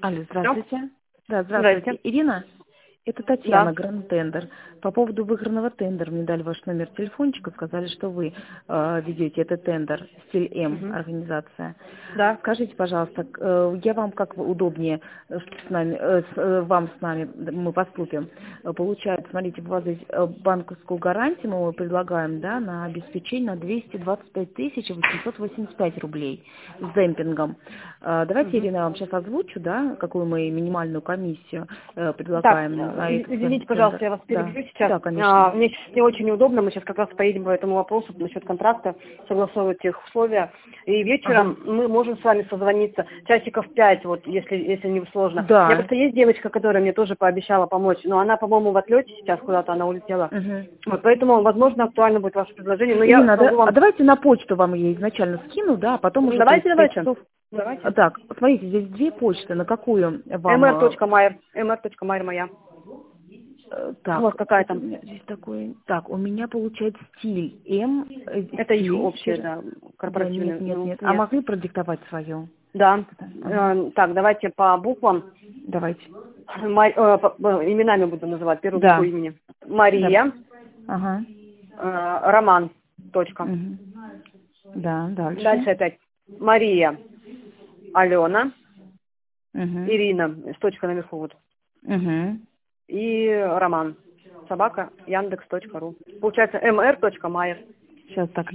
Алло, здравствуйте. Да, здравствуйте. Здравствуйте. Ирина? Это Татьяна, Да. Гранд Тендер. По поводу выигранного тендера мне дали ваш номер телефончика, сказали, что вы ведете этот тендер, стиль М, Мгм. организация. Да. Скажите, пожалуйста, я вам как удобнее вам с нами мы поступим? Получается, смотрите, у вас здесь банковскую гарантию мы предлагаем, да, на обеспечение на 225 885 рублей с демпингом. Давайте, Мгм. Ирина, я вам сейчас озвучу, да, какую мы минимальную комиссию Так, предлагаем на этот извините, тендер. пожалуйста, я вас Да, перебью сейчас. да, конечно. Мне сейчас не очень удобно, мы сейчас как раз поедем по этому вопросу насчет контракта, согласовывать тех условия. И вечером Ага. мы можем с вами созвониться часиков 5, вот, если не сложно. У меня Да. просто есть девочка, которая мне тоже пообещала помочь, но она, по-моему, в отлете сейчас куда-то, она улетела. Угу. Вот, поэтому, возможно, актуально будет ваше предложение, но я Ирина, могу вам... давайте на почту вам ее изначально скину, да, а потом уже, то есть, в 5 Давайте. часов. Давайте. Так, смотрите, здесь две почты, на какую вам... mr.mayer моя. У Так, вас какая что-то у там? меня здесь такое... Так, у меня получается стиль М, Это их стиль... общее, да, Да, корпоративное. нет. А Нет. могли продиктовать свое? Да. Ага. Так, давайте по буквам. Давайте. Именами буду называть, первую букву Да. имени. Мария, Ага. Роман, точка. Угу. Да, дальше. Дальше опять Мария, Алена, Угу. Ирина, с точкой наверху вот. Угу. И Роман, собака, яндекс.ру. Получается mr.mayer. Сейчас так,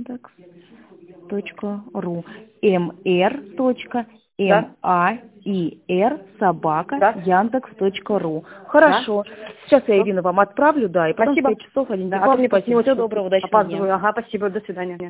Яндекс.ру. mr.mair собака Да? Яндекс.ру. Да? Хорошо. Сейчас я, Все. Ирина, вам отправлю, да, и потом в Спасибо. 5 часов один Да, а то мне просто не Спасибо. очень Всего доброго, удачного дня. опаздываю. Ага, спасибо, до свидания.